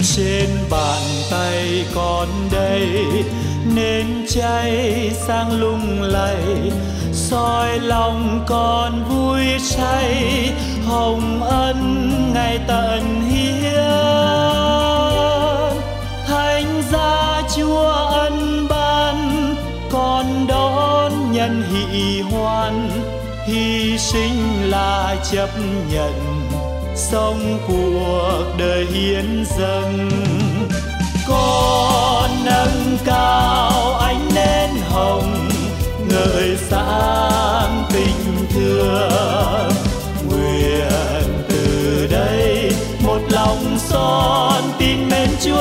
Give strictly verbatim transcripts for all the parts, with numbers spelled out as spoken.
trên bàn tay con đây, nến cháy sang lung lay, soi lòng con vui say, hồng ân ngày tận hiến. Thánh giá Chúa ân ban, con đón nhận hỷ hoan, hy sinh là chấp nhận, sống cuộc đời hiến dâng. Con nâng cao ánh nến hồng, ngời sáng tình thương. Nguyện từ đây một lòng son tin mến Chúa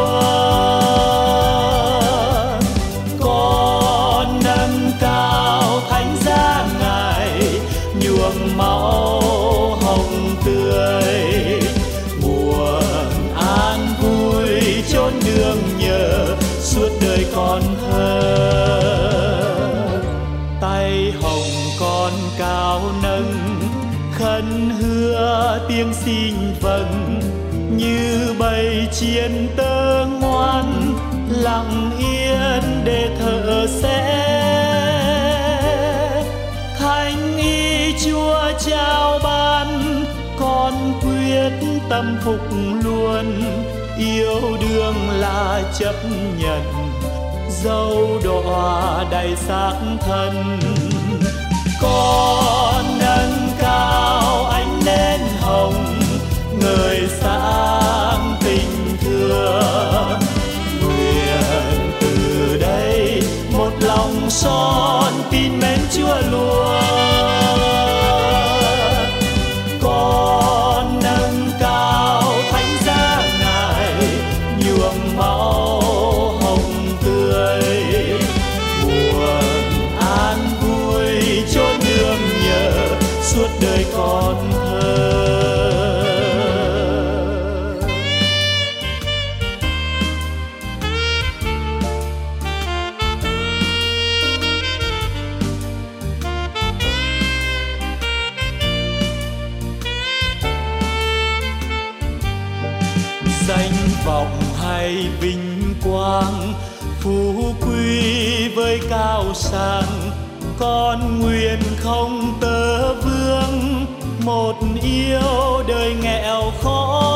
luôn. Con nâng cao thánh giá Ngài, nhuộm máu hồng tươi, nguồn an vui chốn nương nhờ suốt đời con thơ. Tay hồng con cao nâng, khấn hứa tiếng xin vâng, như bầy chiên tơ ngoan lặng yên để thở sẽ. Thánh ý Chúa trao ban, con quyết tâm phục luôn, yêu đương là chấp nhận, dẫu đọa đầy xác thân. Con nâng cao ánh nến hồng, ngời sáng tình thương. Nguyện từ đây một lòng son tin mến Chúa luôn. Con nâng cao thánh giá Ngài, nhuộm máu hồng tươi, nguồn an vui chốn nương nhờ suốt đời con thơ. Danh vọng hay vinh quang, phú quý với cao sang, con nguyện không tơ vương, một yêu đời nghèo khó.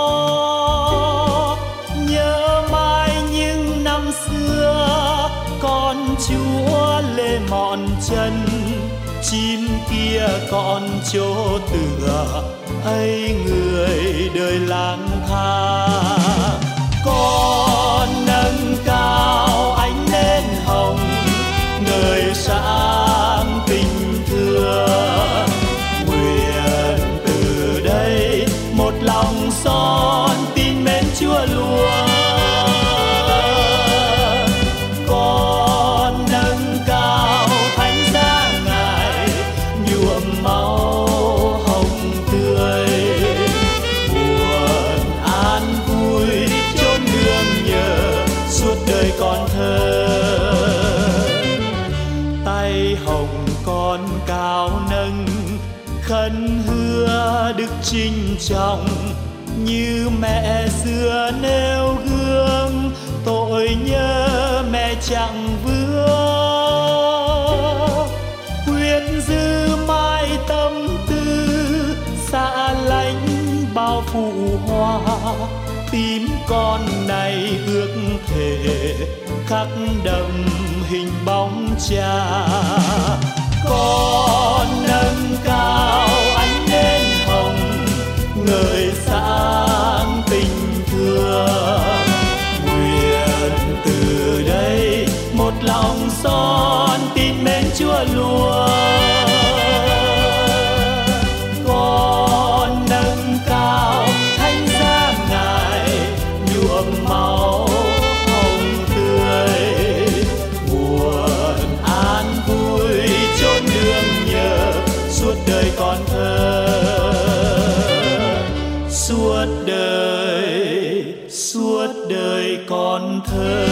Nhớ mãi những năm xưa, con Chúa lê mòn chân, chim kia còn chỗ tựa, ấy người đời lang thang. Con nâng cao ánh nến hồng, ngời sáng tình thương. Nguyện từ đây một lòng son tin mến Chúa luôn. Con nâng cao thánh giá Ngài, nhuộm máu hồng tươi, buồn an vui chốn nương nhờ suốt đời con thơ. Tay hồng con cao nâng, khấn hứa đức trinh trọng, như mẹ xưa nêu gương, tội nhớ mẹ chẳng vương. Khuyên giữ mãi tâm tư, xa lánh bao phụ hoa, tím con này ước thể khắc đậm hình bóng cha. Con nâng cao ánh nến hồng, ngời sáng tình thương. Nguyện từ đây một lòng son tin mến Chúa luôn. Con nâng cao thánh giá Ngài, nhuộm máu hồng tươi, nguồn an vui chốn nương nhờ suốt đời con thơ. Suốt đời, suốt đời con thơ.